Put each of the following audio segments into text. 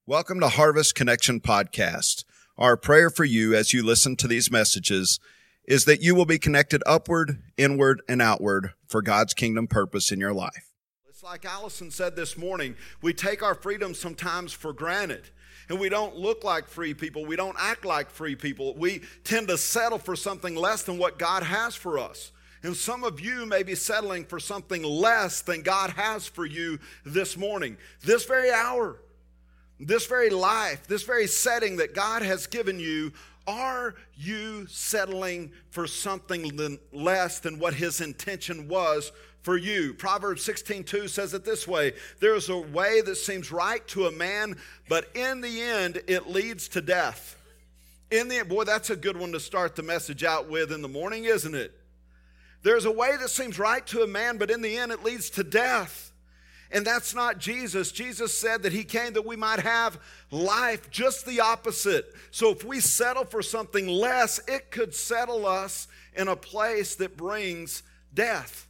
Welcome to Harvest Connection Podcast. Our prayer for you as you listen to these messages is that you will be connected upward, inward, and outward for God's kingdom purpose in your life. It's like Allison said this morning, we take our freedom sometimes for granted. And we don't look like free people. We don't act like free people. We tend to settle for something less than what God has for us. And some of you may be settling for something less than God has for you this morning, this very hour. This very life, this very setting that God has given you, are you settling for something less than what His intention was for you? Proverbs 16:2 says it this way, there is a way that seems right to a man, but in the end it leads to death. Boy, that's a good one to start the message out with in the morning, isn't it? There's a way that seems right to a man, but in the end it leads to death. And that's not Jesus. Jesus said that He came that we might have life, just the opposite. So if we settle for something less, it could settle us in a place that brings death.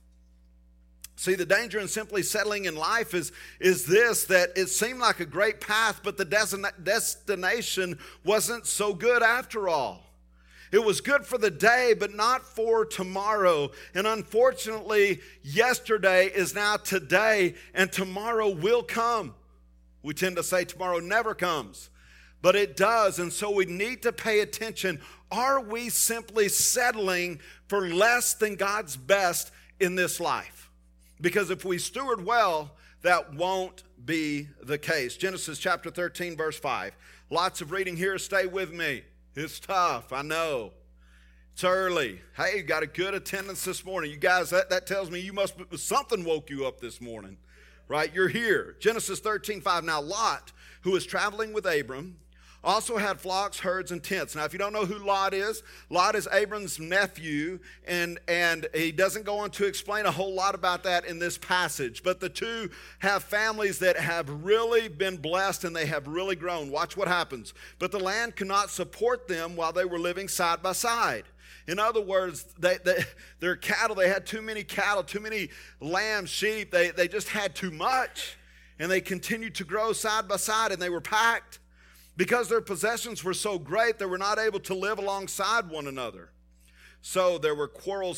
See, the danger in simply settling in life is this, that it seemed like a great path, but the destination wasn't so good after all. It was good for the day, but not for tomorrow. And unfortunately, yesterday is now today, and tomorrow will come. We tend to say tomorrow never comes, but it does. And so we need to pay attention. Are we simply settling for less than God's best in this life? Because if we steward well, that won't be the case. Genesis chapter 13, verse 5. Lots of reading here. Stay with me. It's tough, I know. It's early. Hey, you got a good attendance this morning. You guys, that tells me something woke you up this morning, right? You're here. Genesis 13:5. Now Lot, who was traveling with Abram, also had flocks, herds, and tents. Now, if you don't know who Lot is Abram's nephew, and he doesn't go on to explain a whole lot about that in this passage. But the two have families that have really been blessed, and they have really grown. Watch what happens. But the land could not support them while they were living side by side. In other words, their cattle, they had too many cattle, too many lambs, sheep. They just had too much, and they continued to grow side by side, and they were packed. Because their possessions were so great, they were not able to live alongside one another. So there were quarrels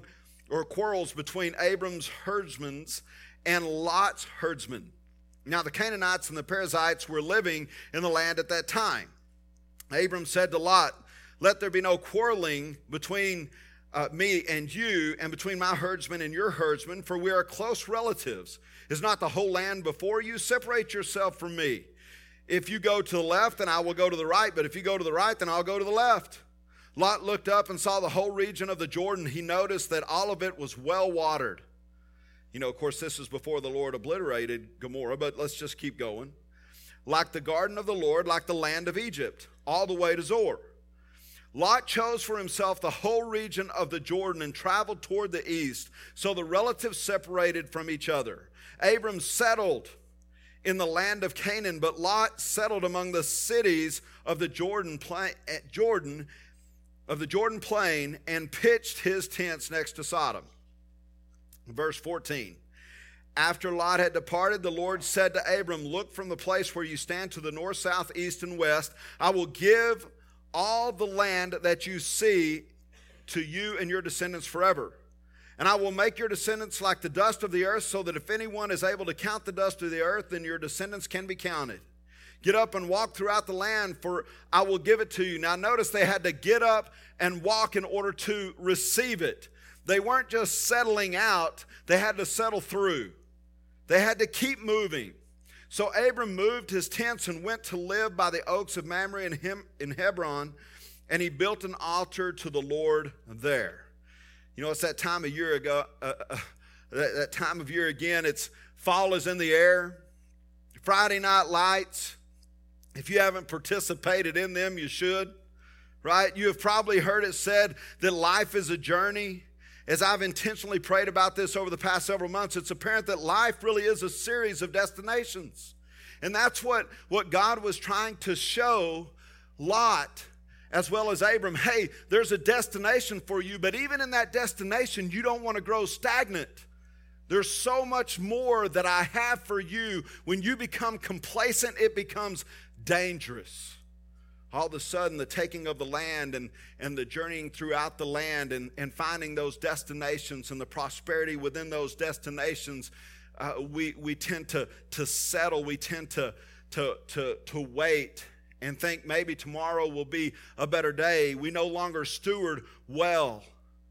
between Abram's herdsmen and Lot's herdsmen. Now the Canaanites and the Perizzites were living in the land at that time. Abram said to Lot, let there be no quarreling between me and you, and between my herdsmen and your herdsmen, for we are close relatives. Is not the whole land before you? Separate yourself from me. If you go to the left, then I will go to the right. But if you go to the right, then I'll go to the left. Lot looked up and saw the whole region of the Jordan. He noticed that all of it was well watered. You know, of course, this is before the Lord obliterated Gomorrah, but let's just keep going. Like the garden of the Lord, like the land of Egypt, all the way to Zoar. Lot chose for himself the whole region of the Jordan and traveled toward the east. So the relatives separated from each other. Abram settled in the land of Canaan, but Lot settled among the cities of the Jordan plain and pitched his tents next to Sodom. Verse 14. After Lot had departed, the Lord said to Abram, look from the place where you stand to the north, south, east, and west. I will give all the land that you see to you and your descendants forever. And I will make your descendants like the dust of the earth, so that if anyone is able to count the dust of the earth, then your descendants can be counted. Get up and walk throughout the land, for I will give it to you. Now notice they had to get up and walk in order to receive it. They weren't just settling out, they had to settle through. They had to keep moving. So Abram moved his tents and went to live by the oaks of Mamre in Hebron, and he built an altar to the Lord there. You know, it's that time of year that time of year again. It's fall is in the air. Friday night lights. If you haven't participated in them, you should, right? You have probably heard it said that life is a journey. As I've intentionally prayed about this over the past several months, it's apparent that life really is a series of destinations. And that's what God was trying to show Lot as well as Abram. Hey, there's a destination for you, but even in that destination, you don't want to grow stagnant. There's so much more that I have for you. When you become complacent, it becomes dangerous. All of a sudden, the taking of the land and the journeying throughout the land and finding those destinations and the prosperity within those destinations, we tend to settle. We tend to wait and think maybe tomorrow will be a better day. We no longer steward well.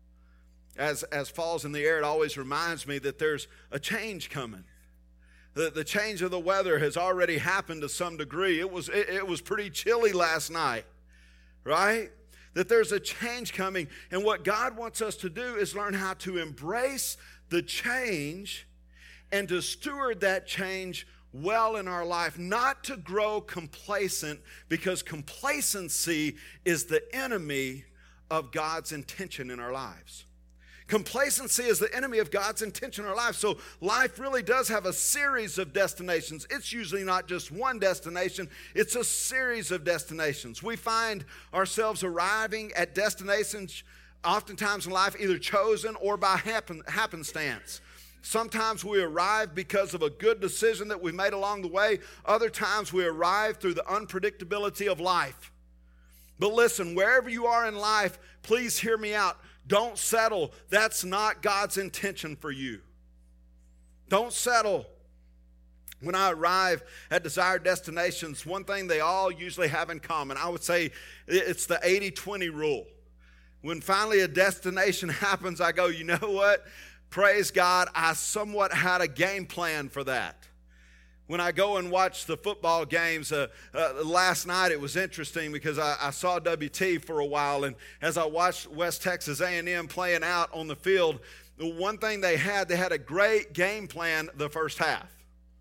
As fall's in the air, it always reminds me that there's a change coming. The change of the weather has already happened to some degree. It was pretty chilly last night, right? That there's a change coming. And what God wants us to do is learn how to embrace the change and to steward that change well in our life, not to grow complacent, because complacency is the enemy of God's intention in our lives. Complacency is the enemy of God's intention in our life. So life really does have a series of destinations. It's usually not just one destination. It's a series of destinations. We find ourselves arriving at destinations oftentimes in life either chosen or by happenstance. Sometimes we arrive because of a good decision that we made along the way. Other times we arrive through the unpredictability of life. But listen, wherever you are in life, please hear me out. Don't settle. That's not God's intention for you. Don't settle. When I arrive at desired destinations, one thing they all usually have in common, I would say it's the 80-20 rule. When finally a destination happens, I go, you know what? Praise God, I somewhat had a game plan for that. When I go and watch the football games, last night it was interesting because I saw WT for a while, and as I watched West Texas A&M playing out on the field, the one thing they had a great game plan the first half.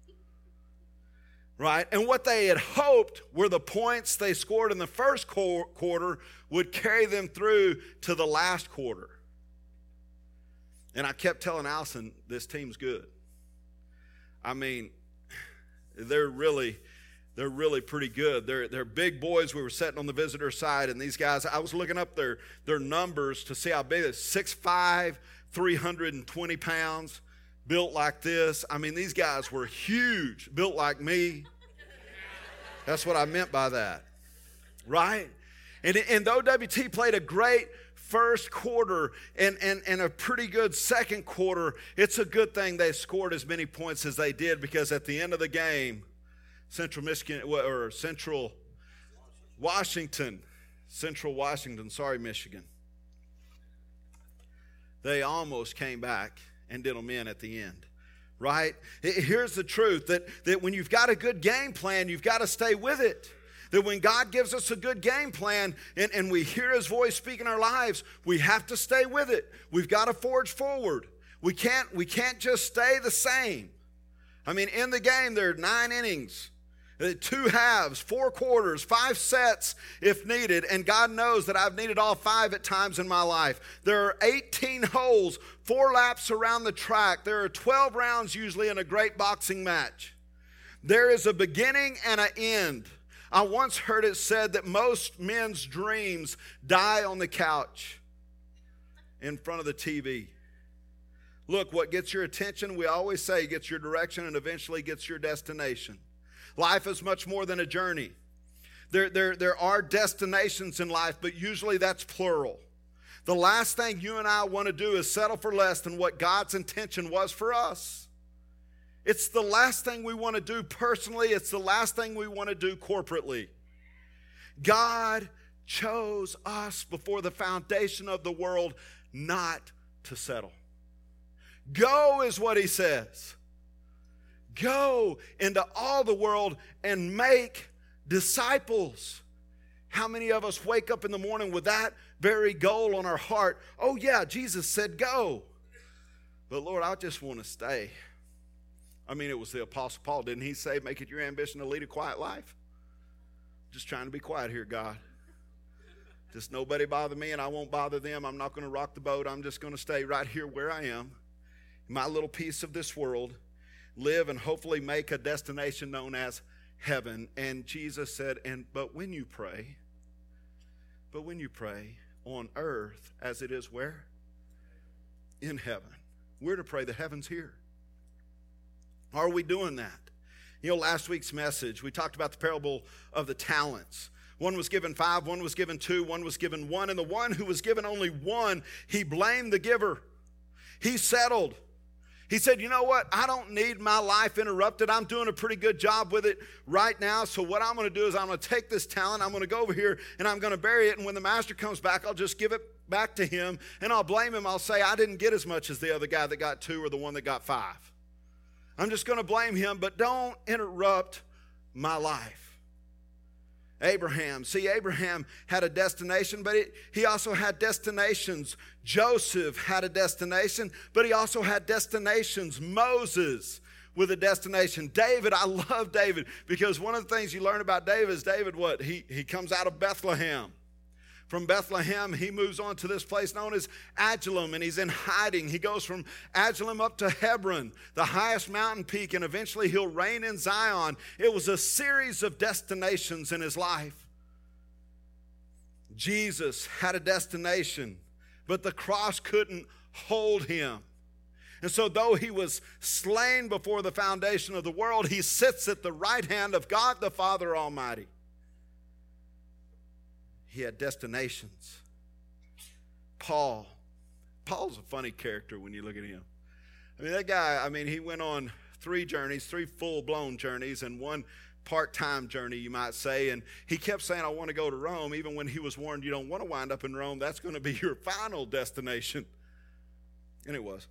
Right? And what they had hoped were the points they scored in the first quarter would carry them through to the last quarter. And I kept telling Allison, this team's good. I mean, they're really pretty good. They're big boys. We were sitting on the visitor side, and these guys, I was looking up their numbers to see how big they're. 6'5", 320 pounds, built like this. I mean, these guys were huge, built like me. That's what I meant by that, right? And though WT played a great first quarter and a pretty good second quarter, it's a good thing they scored as many points as they did, because at the end of the game, Central Washington, sorry, Michigan, they almost came back and did them in at the end, right? Here's the truth, that when you've got a good game plan, you've got to stay with it. That when God gives us a good game plan and we hear His voice speak in our lives, we have to stay with it. We've got to forge forward. We can't just stay the same. I mean, in the game, there are 9 innings, 2 halves, 4 quarters, 5 sets if needed. And God knows that I've needed all 5 at times in my life. There are 18 holes, 4 laps around the track. There are 12 rounds usually in a great boxing match. There is a beginning and an end. I once heard it said that most men's dreams die on the couch in front of the TV. Look, what gets your attention, we always say, gets your direction and eventually gets your destination. Life is much more than a journey. There are destinations in life, but usually that's plural. The last thing you and I want to do is settle for less than what God's intention was for us. It's the last thing we want to do personally. It's the last thing we want to do corporately. God chose us before the foundation of the world not to settle. Go is what He says. Go into all the world and make disciples. How many of us wake up in the morning with that very goal on our heart? Oh yeah, Jesus said go. But Lord, I just want to stay. I mean, it was the Apostle Paul. Didn't he say, make it your ambition to lead a quiet life? Just trying to be quiet here, God. Just nobody bother me and I won't bother them. I'm not going to rock the boat. I'm just going to stay right here where I am, my little piece of this world, live and hopefully make a destination known as heaven. And Jesus said, but when you pray on earth as it is where? In heaven. We're to pray the heavens here. Are we doing that? You know, last week's message, we talked about the parable of the talents. One was given 5, one was given 2, one was given 1. And the one who was given only 1, he blamed the giver. He settled. He said, you know what? I don't need my life interrupted. I'm doing a pretty good job with it right now. So what I'm going to do is I'm going to take this talent, I'm going to go over here, and I'm going to bury it. And when the master comes back, I'll just give it back to him, and I'll blame him. I'll say, I didn't get as much as the other guy that got 2 or the one that got 5. I'm just going to blame him, but don't interrupt my life. Abraham had a destination, but he also had destinations. Joseph had a destination, but he also had destinations. Moses with a destination. David, I love David, because one of the things you learn about David is he comes out of Bethlehem. From Bethlehem, he moves on to this place known as Adullam, and he's in hiding. He goes from Adullam up to Hebron, the highest mountain peak, and eventually he'll reign in Zion. It was a series of destinations in his life. Jesus had a destination, but the cross couldn't hold him. And so though he was slain before the foundation of the world, he sits at the right hand of God the Father Almighty. He had destinations. Paul's a funny character when you look at him. I mean, that guy, he went on 3 journeys, 3 full-blown journeys, and 1 part-time journey, you might say. And he kept saying, I want to go to Rome, even when he was warned, you don't want to wind up in Rome. That's going to be your final destination. And it was.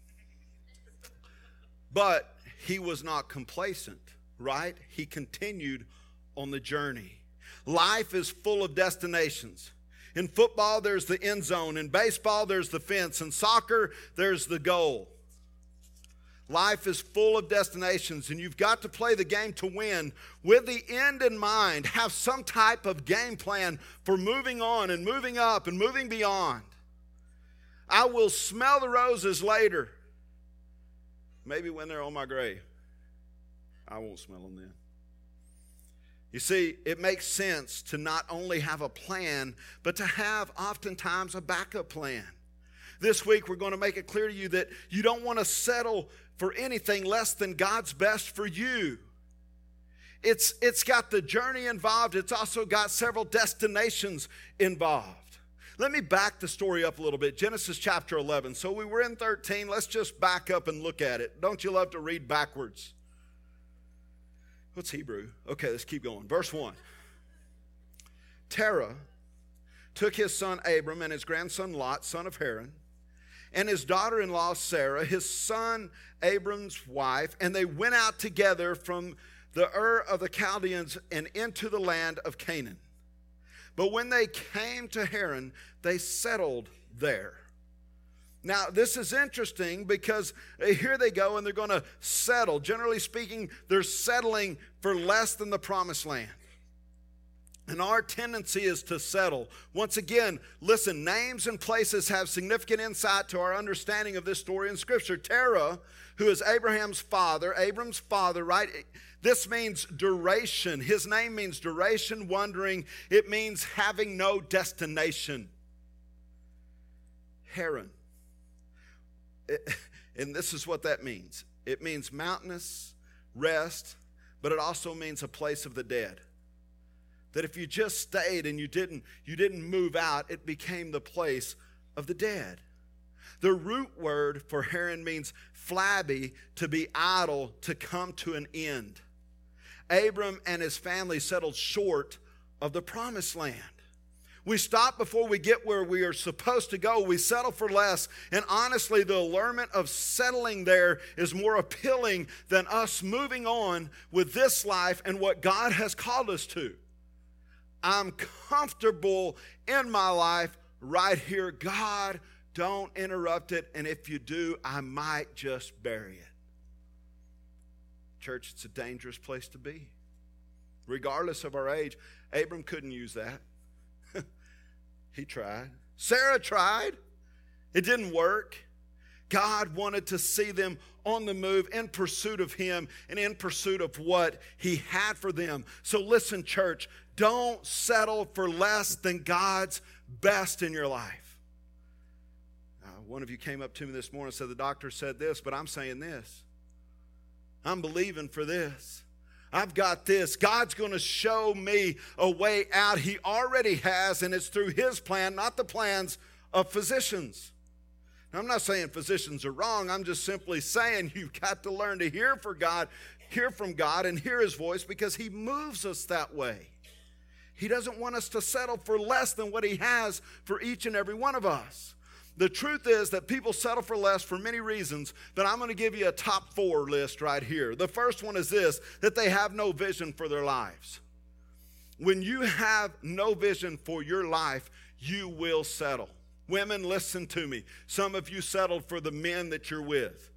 But he was not complacent, right? He continued on the journey. Life is full of destinations. In football, there's the end zone. In baseball, there's the fence. In soccer, there's the goal. Life is full of destinations, and you've got to play the game to win with the end in mind. Have some type of game plan for moving on and moving up and moving beyond. I will smell the roses later. Maybe when they're on my grave. I won't smell them then. You see, it makes sense to not only have a plan, but to have oftentimes a backup plan. This week, we're going to make it clear to you that you don't want to settle for anything less than God's best for you. It's got the journey involved. It's also got several destinations involved. Let me back the story up a little bit. Genesis chapter 11. So we were in 13. Let's just back up and look at it. Don't you love to read backwards? What's Hebrew? Okay, let's keep going. Verse 1. Terah took his son Abram and his grandson Lot, son of Haran, and his daughter-in-law Sarah, his son Abram's wife, and they went out together from the Ur of the Chaldeans and into the land of Canaan. But when they came to Haran, they settled there. Now, this is interesting because here they go and they're going to settle. Generally speaking, they're settling for less than the promised land. And our tendency is to settle. Once again, listen, names and places have significant insight to our understanding of this story in Scripture. Terah, who is Abram's father, right? This means duration. His name means duration, wandering. It means having no destination. Haran. And this is what that means. It means mountainous, rest, but it also means a place of the dead. That if you just stayed and you didn't move out, it became the place of the dead. The root word for Haran means flabby, to be idle, to come to an end. Abram and his family settled short of the promised land. We stop before we get where we are supposed to go. We settle for less. And honestly, the allurement of settling there is more appealing than us moving on with this life and what God has called us to. I'm comfortable in my life right here. God, don't interrupt it. And if you do, I might just bury it. Church, it's a dangerous place to be. Regardless of our age, Abram couldn't use that. He tried. Sarah tried. It didn't work. God wanted to see them on the move in pursuit of Him and in pursuit of what He had for them. So listen, church, don't settle for less than God's best in your life. One of you came up to me this morning and said, the doctor said this, but I'm saying this. I'm believing for this. I've got this. God's going to show me a way out. He already has, and it's through His plan, not the plans of physicians. Now, I'm not saying physicians are wrong. I'm just simply saying you've got to learn to hear from God, and hear His voice, because He moves us that way. He doesn't want us to settle for less than what He has for each and every one of us. The truth is that people settle for less for many reasons, but I'm going to give you a top 4 list right here. The first one is this, that they have no vision for their lives. When you have no vision for your life, you will settle. Women, listen to me. Some of you settled for the men that you're with.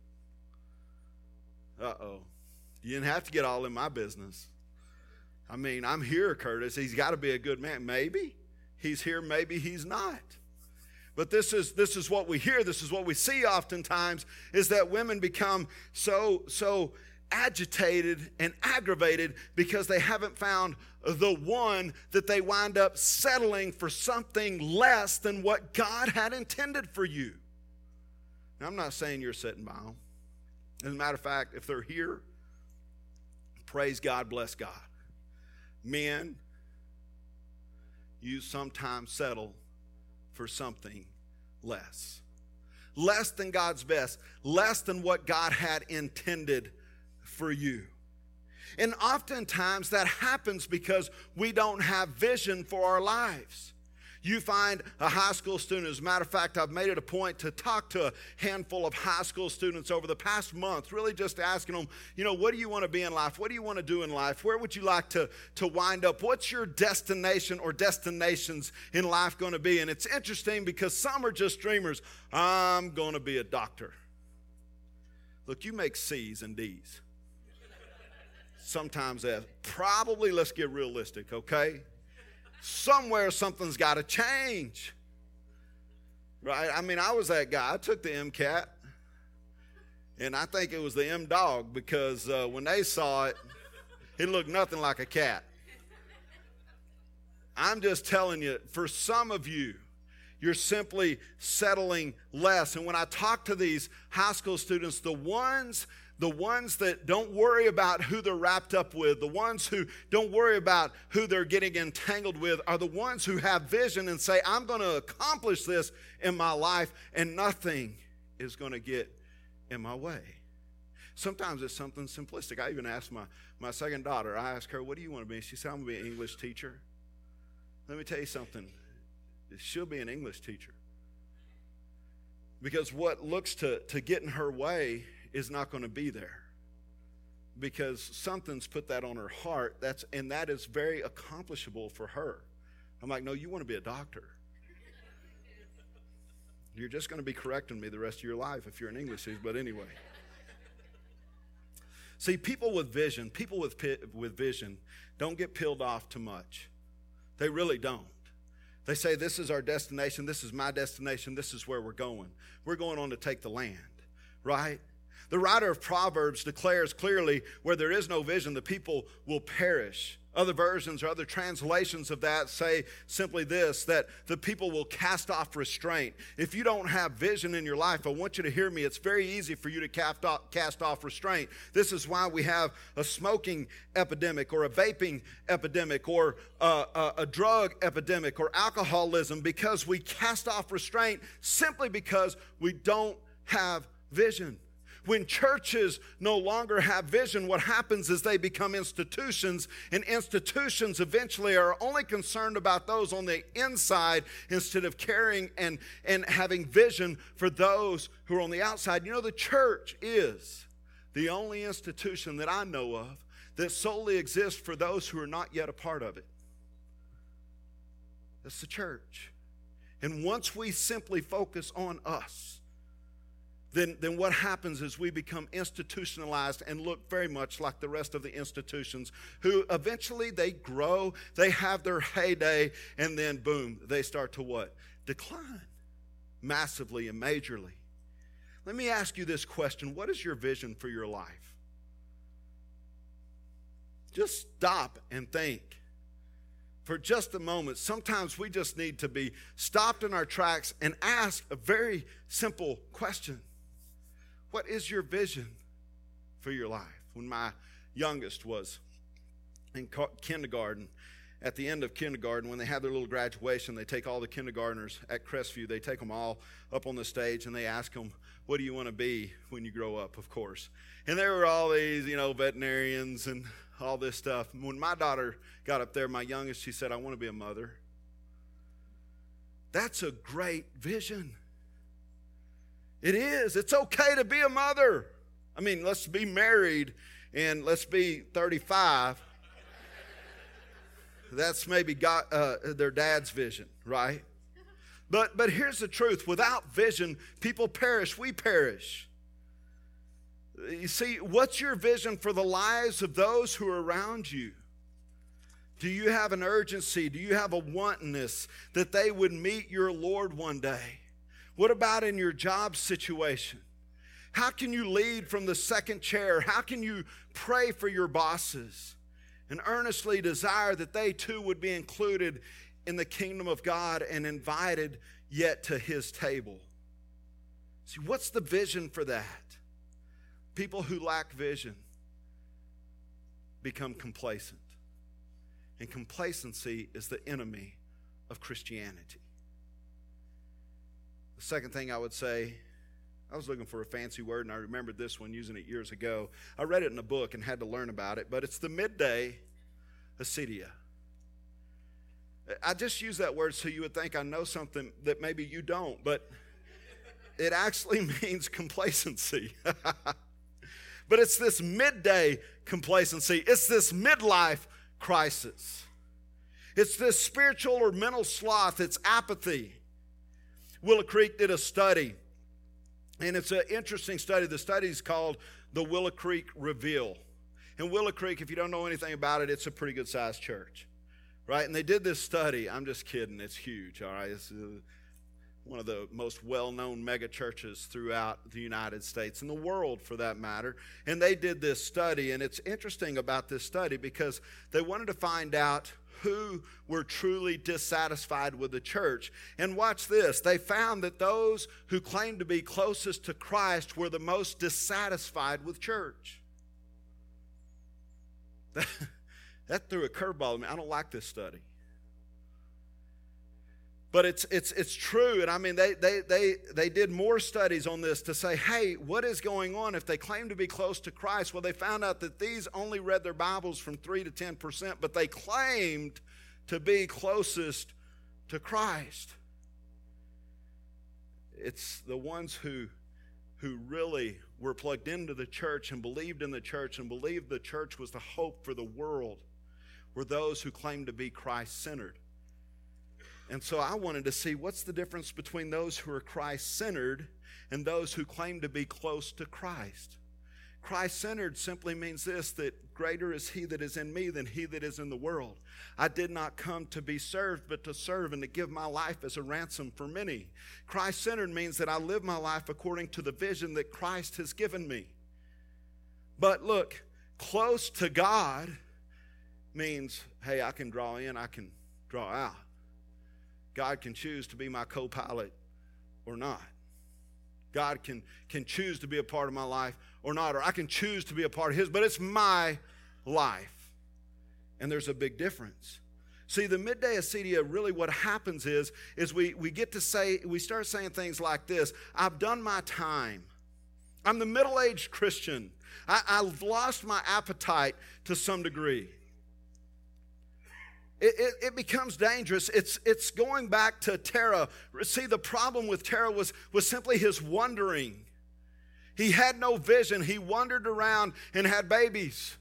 Uh-oh. You didn't have to get all in my business. I mean, I'm here, Curtis. He's got to be a good man. Maybe he's here, maybe he's not. But this is what we hear, this is what we see oftentimes, is that women become so agitated and aggravated because they haven't found the one, that they wind up settling for something less than what God had intended for you. Now, I'm not saying you're sitting by them. As a matter of fact, if they're here, praise God, bless God. Men, you sometimes settle for something less than God's best, less than what God had intended for you. And oftentimes that happens because we don't have vision for our lives. You find a high school student, as a matter of fact, I've made it a point to talk to a handful of high school students over the past month, really just asking them, what do you want to be in life? What do you want to do in life? Where would you like to wind up? What's your destination or destinations in life going to be? And it's interesting because some are just dreamers. I'm going to be a doctor. Look, you make C's and D's. Sometimes F's. Probably, let's get realistic, okay? Somewhere something's got to change, right? I mean, I was that guy. I took the MCAT, and I think it was the M-Dog, because when they saw it, it looked nothing like a cat. I'm just telling you, for some of you, you're simply settling less. And when I talk to these high school students, the ones that don't worry about who they're wrapped up with, the ones who don't worry about who they're getting entangled with, are the ones who have vision and say, I'm going to accomplish this in my life, and nothing is going to get in my way. Sometimes it's something simplistic. I even asked my second daughter, I asked her, what do you want to be? She said, I'm going to be an English teacher. Let me tell you something. She'll be an English teacher. Because what looks to get in her way is not going to be there, because something's put that on her heart. That is very accomplishable for her. I'm like, no, you want to be a doctor. You're just going to be correcting me the rest of your life if you're an English teacher. But anyway, see, people with vision don't get peeled off too much. They really don't. They say, this is our destination, this is my destination, this is where we're going. We're going on to take the land, right? The writer of Proverbs declares clearly, where there is no vision, the people will perish. Other versions or other translations of that say simply this, that the people will cast off restraint. If you don't have vision in your life, I want you to hear me. It's very easy for you to cast off restraint. This is why we have a smoking epidemic, or a vaping epidemic, or a drug epidemic, or alcoholism, because we cast off restraint simply because we don't have vision. When churches no longer have vision, what happens is they become institutions, and institutions eventually are only concerned about those on the inside instead of caring and having vision for those who are on the outside. The church is the only institution that I know of that solely exists for those who are not yet a part of it. That's the church. And once we simply focus on us, then what happens is we become institutionalized and look very much like the rest of the institutions, who eventually they grow, they have their heyday, and then boom, they start to what? Decline massively and majorly. Let me ask you this question. What is your vision for your life? Just stop and think for just a moment. Sometimes we just need to be stopped in our tracks and ask a very simple question. What is your vision for your life? when my youngest was in kindergarten. At the end of kindergarten, when they have their little graduation, they take all the kindergartners at Crestview, they take them all up on the stage and they ask them, what do you want to be when you grow up, of course? And there were all these, veterinarians and all this stuff. When my daughter got up there, my youngest, she said, I want to be a mother. That's a great vision. It is. It's okay to be a mother. I mean, let's be married and let's be 35. That's maybe their dad's vision, right? But here's the truth. Without vision, people perish. We perish. You see, what's your vision for the lives of those who are around you? Do you have an urgency? Do you have a wantonness that they would meet your Lord one day? What about in your job situation? How can you lead from the second chair? How can you pray for your bosses and earnestly desire that they too would be included in the kingdom of God and invited yet to his table? See, what's the vision for that? People who lack vision become complacent. And complacency is the enemy of Christianity. The second thing I would say, I was looking for a fancy word, and I remembered this one, using it years ago. I read it in a book and had to learn about it, but it's the midday acedia. I just use that word so you would think I know something that maybe you don't, but it actually means complacency. But it's this midday complacency. It's this midlife crisis. It's this spiritual or mental sloth. It's apathy. Willow Creek did a study, and it's an interesting study. The study is called the Willow Creek Reveal. And Willow Creek, if you don't know anything about it, it's a pretty good sized church, right? And they did this study. I'm just kidding. It's huge, all right? It's one of the most well-known mega churches throughout the United States and the world, for that matter. And they did this study, and it's interesting about this study because they wanted to find out who were truly dissatisfied with the church. And watch this. They found that those who claimed to be closest to Christ were the most dissatisfied with church. That threw a curveball at me. I don't like this study. But it's true, and I mean they did more studies on this to say, hey, what is going on if they claim to be close to Christ? Well, they found out that these only read their Bibles from 3 to 10%, but they claimed to be closest to Christ. It's the ones who really were plugged into the church and believed in the church and believed the church was the hope for the world, were those who claimed to be Christ-centered. And so I wanted to see what's the difference between those who are Christ-centered and those who claim to be close to Christ. Christ-centered simply means this, that greater is he that is in me than he that is in the world. I did not come to be served, but to serve and to give my life as a ransom for many. Christ-centered means that I live my life according to the vision that Christ has given me. But look, close to God means, hey, I can draw in, I can draw out. God can choose to be my co-pilot or not. God can choose to be a part of my life or not, or I can choose to be a part of his, but it's my life. And there's a big difference. See, the midday acedia, really what happens is we get to say, we start saying things like this: I've done my time. I'm the middle-aged Christian. I've lost my appetite to some degree. It becomes dangerous. It's going back to Terah. See, the problem with Terah was simply his wandering. He had no vision. He wandered around and had babies.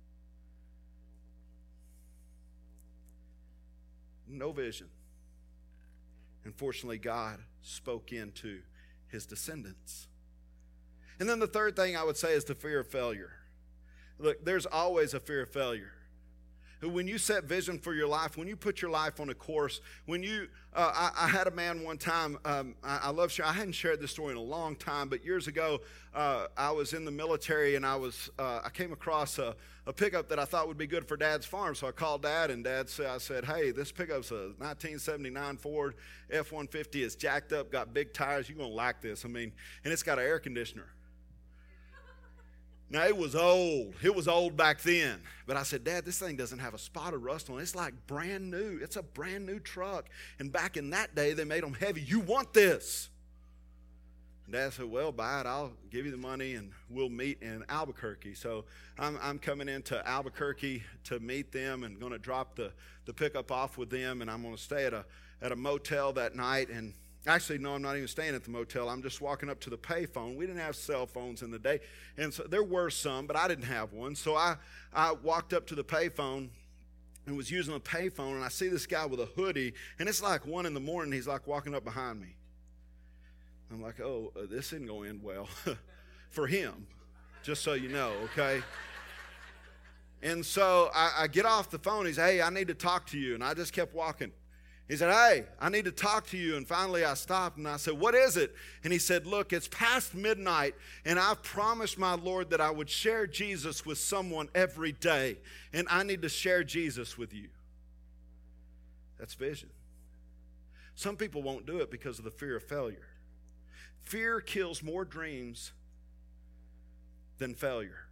No vision. Unfortunately, God spoke into his descendants. And then the third thing I would say is the fear of failure. Look, there's always a fear of failure. When you set vision for your life, when you put your life on a course, when you, I had a man one time, I love sharing, I hadn't shared this story in a long time, but years ago, I was in the military and I came across a pickup that I thought would be good for Dad's farm. So I called Dad, and Dad said, I said, hey, this pickup's a 1979 Ford F-150. It's jacked up, got big tires. You're going to like this. I mean, and it's got an air conditioner. Now, it was old. It was old back then. But I said, Dad, this thing doesn't have a spot of rust on it. It's like brand new. It's a brand new truck. And back in that day, they made them heavy. You want this? And Dad said, well, buy it. I'll give you the money, and we'll meet in Albuquerque. So I'm coming into Albuquerque to meet them and going to drop the pickup off with them. And I'm going to stay at a motel that night. And actually, no, I'm not even staying at the motel. I'm just walking up to the payphone. We didn't have cell phones in the day. And so there were some, but I didn't have one. So I walked up to the payphone and was using a payphone, and I see this guy with a hoodie, and it's like 1 a.m. He's like walking up behind me. I'm like, oh, this isn't going to end well for him, just so you know, okay? And so I get off the phone. He said, hey, I need to talk to you. And I just kept walking. He said, hey, I need to talk to you. And finally I stopped and I said, what is it? And he said, look, it's past midnight, and I've promised my Lord that I would share Jesus with someone every day. And I need to share Jesus with you. That's vision. Some people won't do it because of the fear of failure. Fear kills more dreams than failure.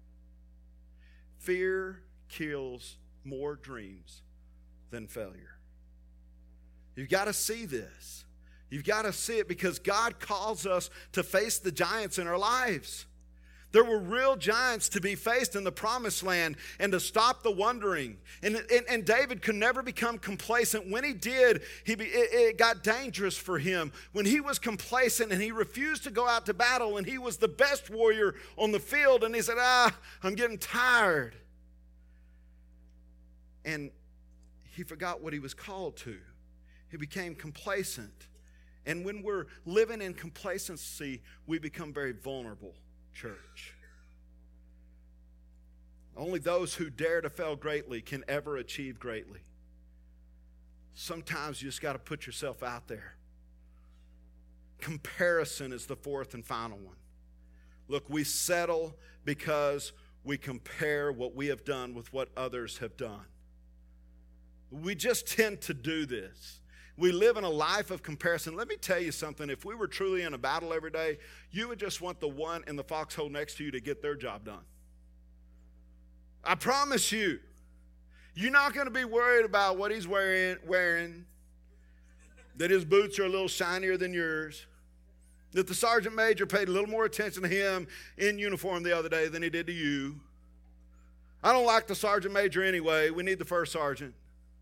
Fear kills more dreams than failure. You've got to see this. You've got to see it because God calls us to face the giants in our lives. There were real giants to be faced in the promised land and to stop the wandering. And David could never become complacent. When he did, it got dangerous for him. When he was complacent and he refused to go out to battle and he was the best warrior on the field and he said, I'm getting tired. And he forgot what he was called to. He became complacent. And when we're living in complacency, we become very vulnerable, church. Only those who dare to fail greatly can ever achieve greatly. Sometimes you just got to put yourself out there. Comparison is the fourth and final one. Look, we settle because we compare what we have done with what others have done. We just tend to do this. We live in a life of comparison. Let me tell you something. If we were truly in a battle every day, you would just want the one in the foxhole next to you to get their job done. I promise you. You're not going to be worried about what he's wearing, that his boots are a little shinier than yours, that the sergeant major paid a little more attention to him in uniform the other day than he did to you. I don't like the sergeant major anyway. We need the first sergeant.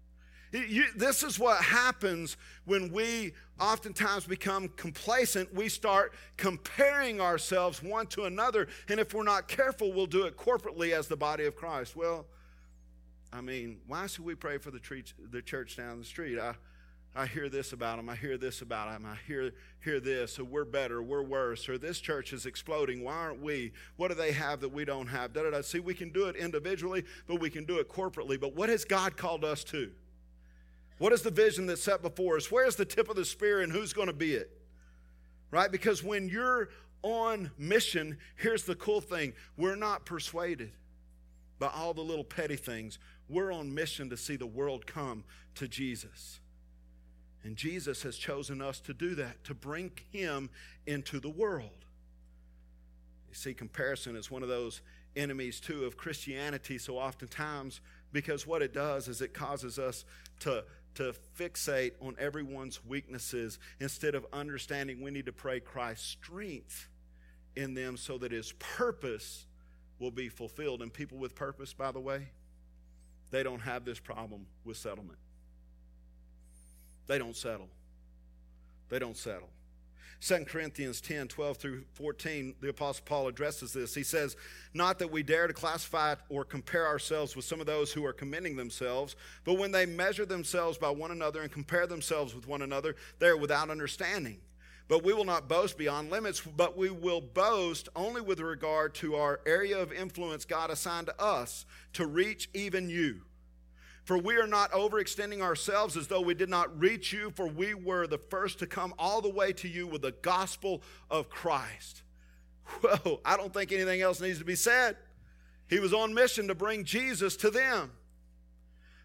This is what happens when we oftentimes become complacent. We start comparing ourselves one to another, and if we're not careful, we'll do it corporately as the body of Christ. Well, I mean, why should we pray for the church down the street? I hear this about them. I hear this about them. I hear this. So we're better. We're worse. Or this church is exploding. Why aren't we? What do they have that we don't have? See, we can do it individually, but we can do it corporately. But what has God called us to? What is the vision that's set before us? Where's the tip of the spear and who's going to be it? Right? Because when you're on mission, here's the cool thing. We're not persuaded by all the little petty things. We're on mission to see the world come to Jesus. And Jesus has chosen us to do that, to bring him into the world. You see, comparison is one of those enemies, too, of Christianity so oftentimes, because what it does is it causes us to fixate on everyone's weaknesses instead of understanding we need to pray Christ's strength in them so that his purpose will be fulfilled. And people with purpose, by the way, they don't have this problem with settlement. They don't settle. They don't settle. 2 Corinthians 10, 12 through 14, the Apostle Paul addresses this. He says, not that we dare to classify or compare ourselves with some of those who are commending themselves, but when they measure themselves by one another and compare themselves with one another, they are without understanding. But we will not boast beyond limits, but we will boast only with regard to our area of influence God assigned to us to reach even you. For we are not overextending ourselves as though we did not reach you, for we were the first to come all the way to you with the gospel of Christ. Whoa, I don't think anything else needs to be said. He was on mission to bring Jesus to them.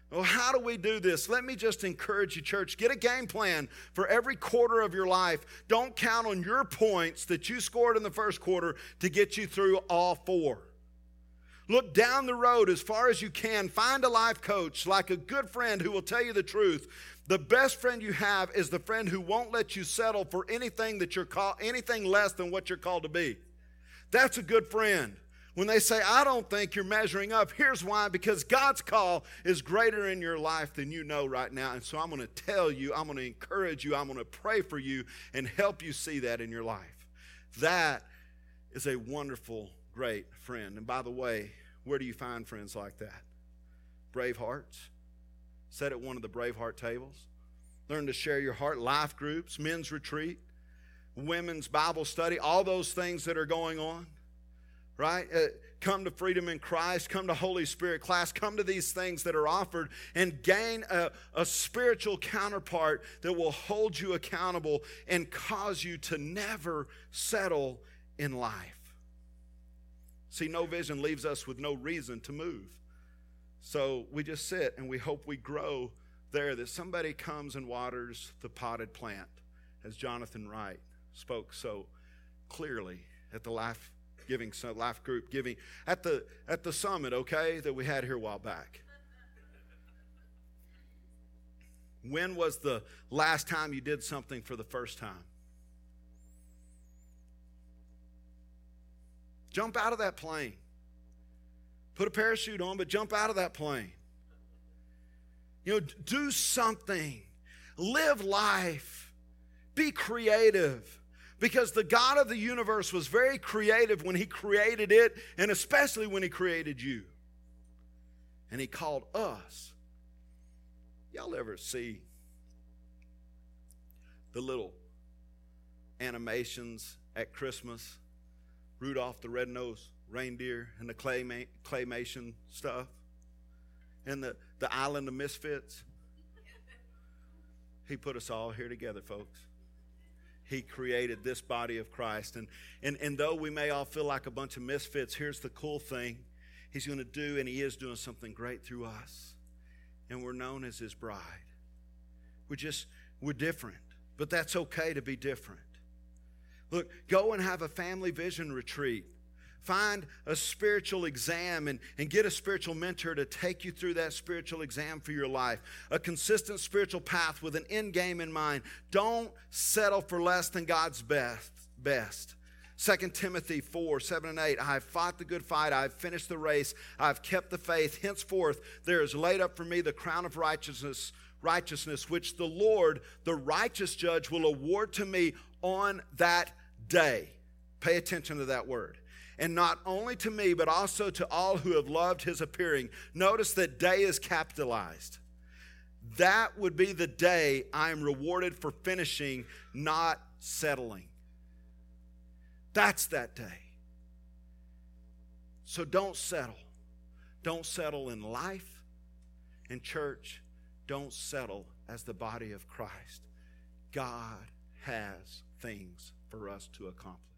Well, how do we do this? Let me just encourage you, church. Get a game plan for every quarter of your life. Don't count on your points that you scored in the first quarter to get you through all 4. Look down the road as far as you can. Find a life coach, like a good friend who will tell you the truth. The best friend you have is the friend who won't let you settle for anything anything less than what you're called to be. That's a good friend. When they say, I don't think you're measuring up, here's why. Because God's call is greater in your life than you know right now. And so I'm going to tell you, I'm going to encourage you, I'm going to pray for you and help you see that in your life. That is a wonderful, great friend. And by the way, where do you find friends like that? Brave Hearts. Sit at one of the Brave Heart tables. Learn to share your heart. Life groups, men's retreat, women's Bible study, all those things that are going on. Right? Come to Freedom in Christ, come to Holy Spirit class, come to these things that are offered and gain a spiritual counterpart that will hold you accountable and cause you to never settle in life. See, no vision leaves us with no reason to move. So we just sit and we hope we grow there, that somebody comes and waters the potted plant, as Jonathan Wright spoke so clearly at the life group giving at the summit, okay, that we had here a while back. When was the last time you did something for the first time? Jump out of that plane. Put a parachute on, but jump out of that plane. Do something. Live life. Be creative. Because the God of the universe was very creative when He created it, and especially when He created you. And He called us. Y'all ever see the little animations at Christmas? Rudolph the Red-Nosed Reindeer and the claymation stuff? And the Island of Misfits? He put us all here together, folks. He created this body of Christ. And though we may all feel like a bunch of misfits, here's the cool thing. He's going to do, and He is doing something great through us. And we're known as His bride. We're different. But that's okay to be different. Look, go and have a family vision retreat. Find a spiritual exam and get a spiritual mentor to take you through that spiritual exam for your life. A consistent spiritual path with an end game in mind. Don't settle for less than God's best. 2 Timothy 4:7-8, I have fought the good fight, I have finished the race, I have kept the faith. Henceforth there is laid up for me the crown of righteousness, which the Lord, the righteous judge, will award to me on that day. Pay attention to that word. And not only to me, but also to all who have loved His appearing. Notice that day is capitalized. That would be the day I am rewarded for finishing, not settling. That's that day. So don't settle. Don't settle in life. In church, don't settle as the body of Christ. God has things for us to accomplish.